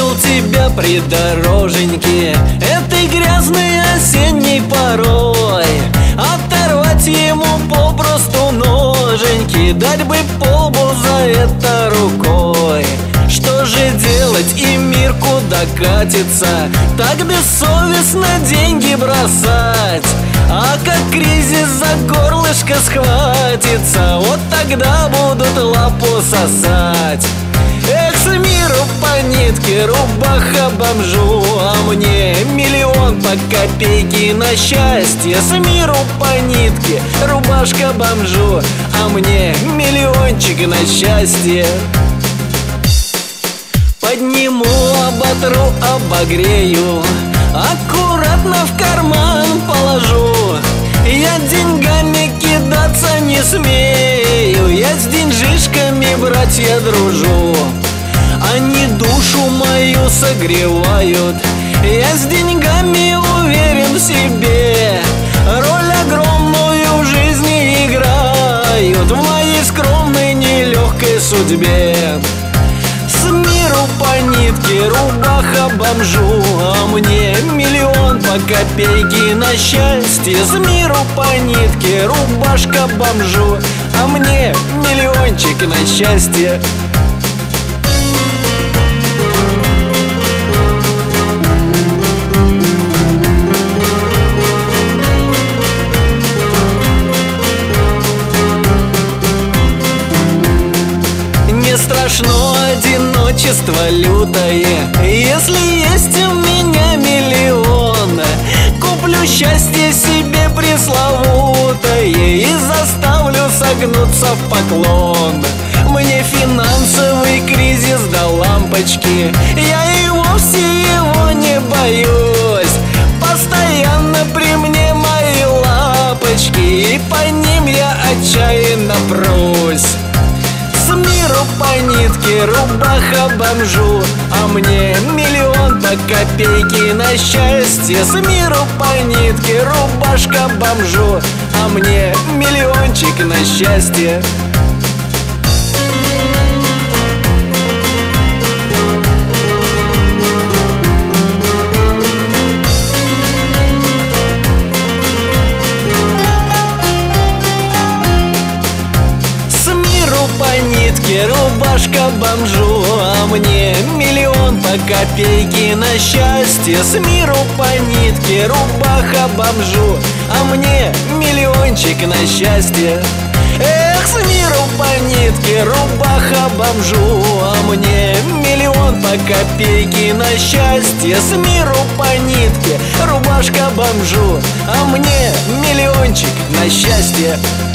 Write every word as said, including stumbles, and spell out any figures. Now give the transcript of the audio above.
встретил тебя придороженьке этой грязной осенней порой. Оторвать ему попросту ноженьки, дать бы по лбу за это рукой. Что же делать, и мир куда катится, так бессовестно деньги бросать? А как кризис за горлышко схватится, вот тогда будут лапу сосать. Эх, с миру по нитке, рубаха бомжу, а мне миллион по копейке на счастье. С миру по нитке, рубашка бомжу, а мне миллиончик на счастье. Подниму, оботру, обогрею, аккуратно в карман положу. Я деньгами кидаться не смею, я с деньжишками, братья, дружу. Они душу мою согревают, я с деньгами уверен в себе. Роль огромную в жизни играют в моей скромной нелегкой судьбе. С миру по нитке, рубаха бомжу, а мне миллион по копейке на счастье. С миру по нитке, рубашка бомжу, а мне миллиончик на счастье. Не страшно одиночество лютое, если есть у меня миллион. Куплю счастье себе пресловутое и заставлю согнуться в поклон. Мне финансовый кризис до лампочки, я и вовсе его не боюсь. Постоянно при мне мои лапочки, и по ним я отчаянно прусь. С миру по нитке, рубаха бомжу, а мне миллион по копейке на счастье. С миру по нитке, рубашка бомжу, а мне миллиончик на счастье. По нитке, рубашка бомжу, а мне миллион по копейке на счастье. С миру по нитке, рубаха бомжу, а мне миллиончик на счастье. Эх, с миру по нитке, рубаха бомжу, а мне миллион по копейке на счастье. С миру по нитке, рубашка бомжу, а мне миллиончик на счастье.